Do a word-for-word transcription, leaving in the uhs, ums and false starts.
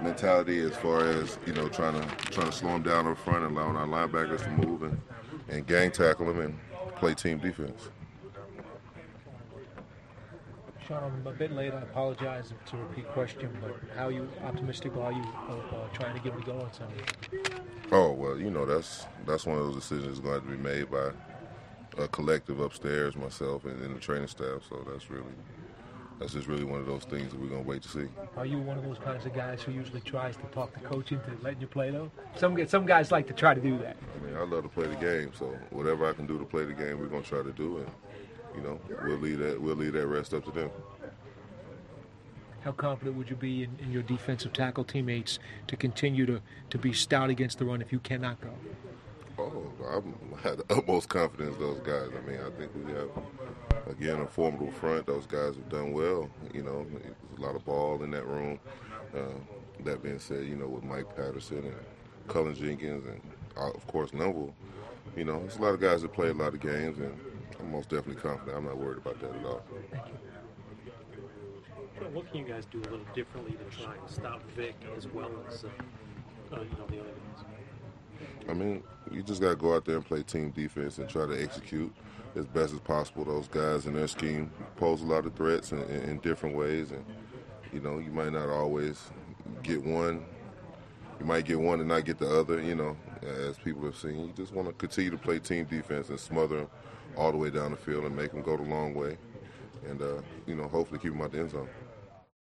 mentality as far as, you know, trying to trying to slow them down up front and allowing our linebackers to move and, and gang tackle them and play team defense. Sean, I'm a bit late. I apologize if it's a repeat question, but how you optimistic are you of uh, trying to get them to go on Sunday? Oh, well, you know, that's that's one of those decisions going to have to be made by a collective upstairs, myself and, and the training staff. So that's really, that's just really one of those things that we're going to wait to see. Are you one of those kinds of guys who usually tries to talk the coach into letting you play, though? Some some guys like to try to do that. I mean, I love to play the game, so whatever I can do to play the game, we're going to try to do, and, you know, we'll leave that, we'll leave that rest up to them. How confident would you be in, in your defensive tackle teammates to continue to, to be stout against the run if you cannot go? Oh, I'm, I have the utmost confidence in those guys. I mean, I think we have, again, a formidable front. Those guys have done well. You know, there's a lot of ball in that room. Uh, that being said, you know, with Mike Patterson and Cullen Jenkins and, uh, of course, Noble, you know, there's a lot of guys that play a lot of games, and I'm most definitely confident. I'm not worried about that at all. Thank you. What can you guys do a little differently to try and stop Vic as well as uh, uh, you know, the other guys? I mean, you just got to go out there and play team defense and try to execute as best as possible. Those guys in their scheme pose a lot of threats in, in, in different ways, and you know, you might not always get one. You might get one and not get the other. You know, as people have seen, you just want to continue to play team defense and smother them all the way down the field and make them go the long way, and uh, you know, hopefully keep them out the end zone.